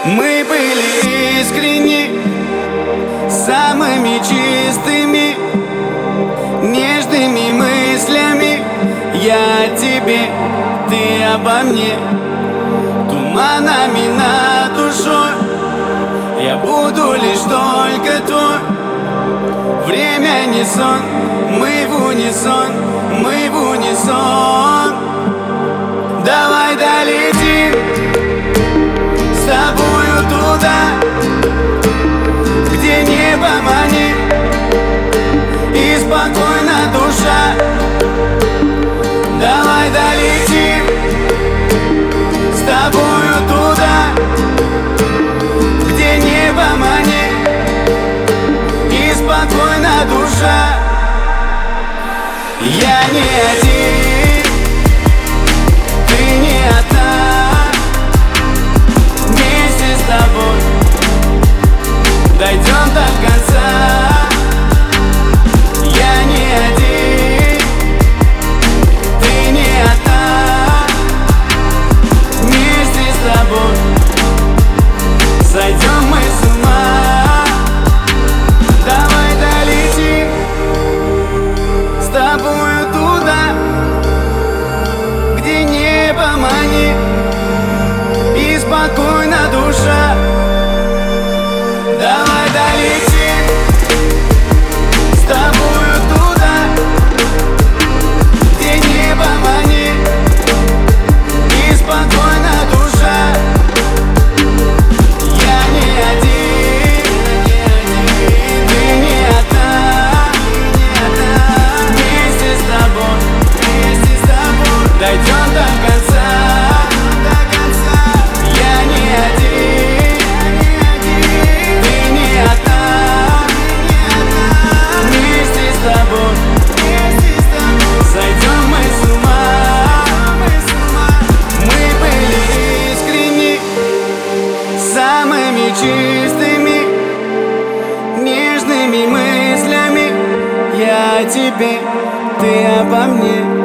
Мы были искренни, самыми чистыми, нежными мыслями. Я о тебе, ты обо мне. Туманами над душой я буду лишь только твой. Время не сон, мы в унисон, мы в унисон. Давай долетим с тобою туда, где небо манит и спокойна душа. Давай долетим с тобою туда, где небо манит и спокойна душа. Я не один, ты не одна. Вместе с тобой дойдем до конца. Я не один, ты не одна. Вместе с тобой сойдем мы с ума. Давай долетим с тобою туда, где небо манит и спокойна душа. Давай долетим с тобою туда, где небо манит и спокойна душа. Я не один, ты не одна. Вместе с тобой дойдем до конца. Я не один, ты не одна. Вместе с тобой сойдем мы с ума. Мы были искренни, самыми чистыми, нежными мыслями. Я о тебе, ты обо мне.